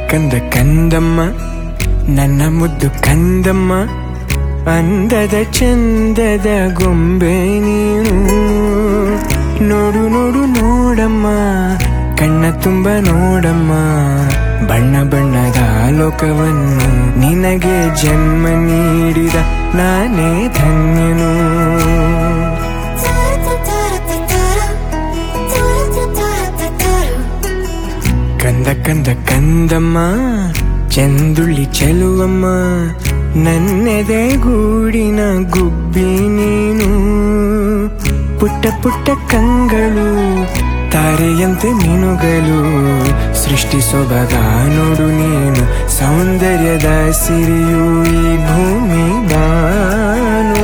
ಕಂದ ಕಂದಮ್ಮ ನನ್ನ ಮುದ್ದು ಕಂದಮ್ಮ ಅಂದದ ಚಂದದ ಗೊಂಬೆ ನೀನು ನೋಡು ನೋಡು ನೋಡಮ್ಮ ಕಣ್ಣ ತುಂಬ ನೋಡಮ್ಮ ಬಣ್ಣ ಬಣ್ಣದ ಲೋಕವನ್ನು ನಿನಗೆ ಜನ್ಮ ನೀಡಿದ ನಾನೇ ಧನ್ಯನು ಕಂದ ಕಂದ ಕಂದಮ್ಮ ಚಂದುಳ್ಳಿ ಚೆಲುವಮ್ಮ ನನ್ನೆದೆ ಗೂಡಿನ ಗುಬ್ಬಿ ನೀನು ಪುಟ್ಟ ಪುಟ್ಟ ಕಂಗಳು ತಾರೆಯಂತೆ ಮೀನುಗಳು ಸೃಷ್ಟಿ ಸೊಬಗ ನೋಡು ನೀನು ಸೌಂದರ್ಯದ ಸಿರಿಯು ಈ ಭೂಮಿ ನಾನು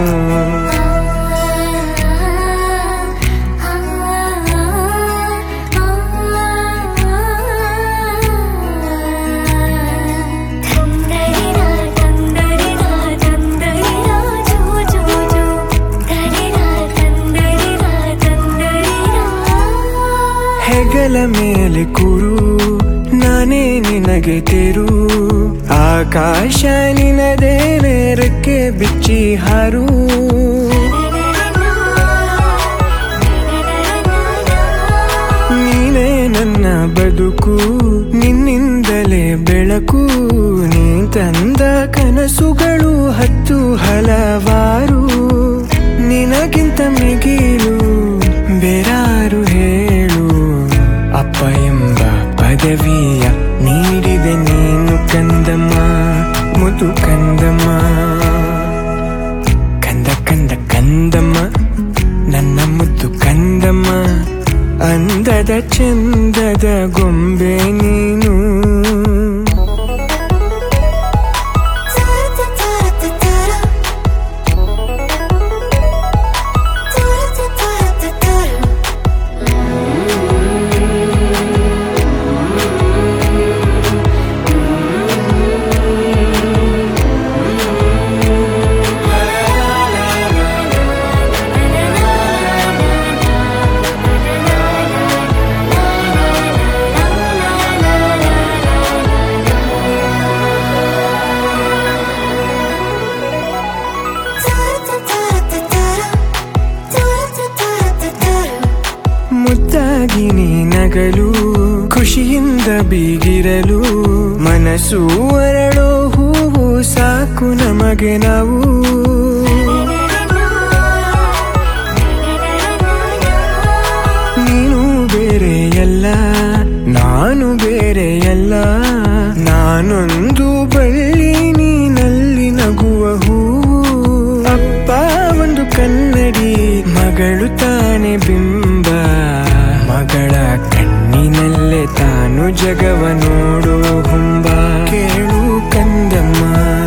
ಹೆಗಲ ಮೇಲೆ ಕೂರು ನಾನೇ ನಿನಗೆ ತೆರು ಆಕಾಶ ನಿನದೇ ನೇರಕ್ಕೆ ಬಿಚ್ಚಿ ಹಾರು ನೀನೇ ನನ್ನ ಬದುಕು ನಿನ್ನಿಂದಲೇ ಬೆಳಕು ನೀ ತಂದ ಕನಸುಗಳು ಹತ್ತು ಹಲವಾರು ನಿನಗಿಂತ ಮಿಗಿಲು ಬೇರಾರು ಹೇಳು ಅಪ್ಪ ಎಂಬ ಪದವಿಯ ನೀಡಿದೆ ನೀನು ಕಂದಮ್ಮ ಮುದು ಕಂದಮ್ಮ ಕಂದ ಕಂದ ಕಂದಮ್ಮ ನನ್ನ ಮುದ್ದು ಕಂದಮ್ಮ ಅಂದದ ಚಂದದ ಗೊಂಬೆ ನೀನು ಮುದ್ದಾಗಿ ನೀ ನಗಲು ಖುಷಿಯಿಂದ ಬೀಗಿರಲು ಮನಸ್ಸು ಅರಳೋ ಹೂವು ಸಾಕು ನಮಗೆ ನಾವು ನೀನು ಬೇರೆಯಲ್ಲ ನಾನು ಬೇರೆಯಲ್ಲ ನಾನೊಂದು ಬಳ್ಳಿ ನೀನಲ್ಲಿ ನಗುವ ಹೂವು ಅಪ್ಪ ಒಂದು ಕನ್ನಡಿ ಮಗಳು ತಾನೆ ಬಿಂಬ ಮಗಳ ಕಣ್ಣಿನಲ್ಲೇ ತಾನು ಜಗವ ನೋಡೋ ಹುಂಬ ಕೇಳು ಕಂದಮ್ಮ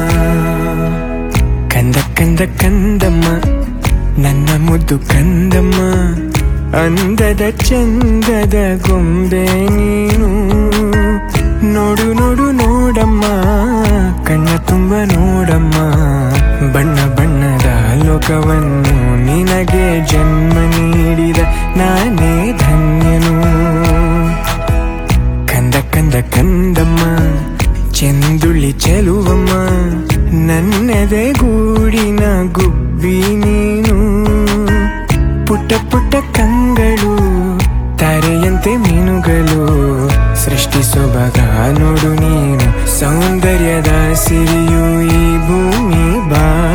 ಕಂದ ಕಂದ ಕಂದಮ್ಮ ನನ್ನ ಮುದ್ದು ಕಂದಮ್ಮ ಅಂದದ ಚಂದದ ಗೊಂಬೆ ನೀನು ನೋಡು ನೋಡು ನೋಡಮ್ಮ ಕಣ್ಣ ತುಂಬ ನೋಡಮ್ಮ ಬಣ್ಣ ಬಣ್ಣದ ಲೋಕವನ್ನು ನಿನಗೆ ಜನ್ಮ ನೀಡಿದ ನಾನೇ ಧನ್ಯನು ಕಂದ ಕಂದ ಕಂದಮ್ಮ ಚೆಂದುಳ್ಳಿ ಚೆಲುವಮ್ಮ ನನ್ನೆದೆ ಗೂಡಿನ ಗುಬ್ಬಿ ನೀನು ಪುಟ್ಟ ಪುಟ್ಟ ಕಂಗಳು ತಾರೆಯಂತೆ ಮೀನುಗಳು ಸೃಷ್ಟಿ ಸೊಬಗ ನೋಡು ನೀನು ಸೌಂದರ್ಯದ ಸಿರಿಯು ಈ ಭೂಮಿ ಬಾ